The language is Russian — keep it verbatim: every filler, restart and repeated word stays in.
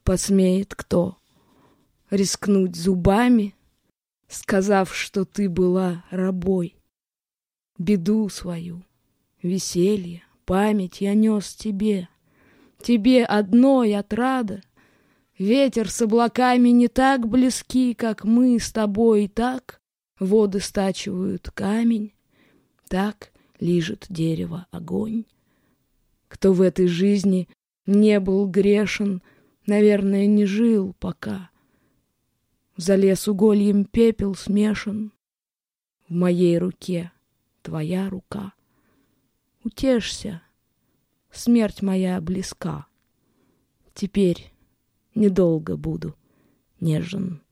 Посмеет кто рискнуть зубами, сказав, что ты была рабой. Беду свою, веселье, память я нес тебе. Тебе одной отрада. Ветер с облаками не так близки, как мы с тобой, так воды стачивают камень, так лижет дерево огонь. Кто в этой жизни не был грешен, наверное, не жил пока. За лес угольем пепел смешан, в моей руке твоя рука. Утешься, смерть моя близка. Теперь недолго буду нежен.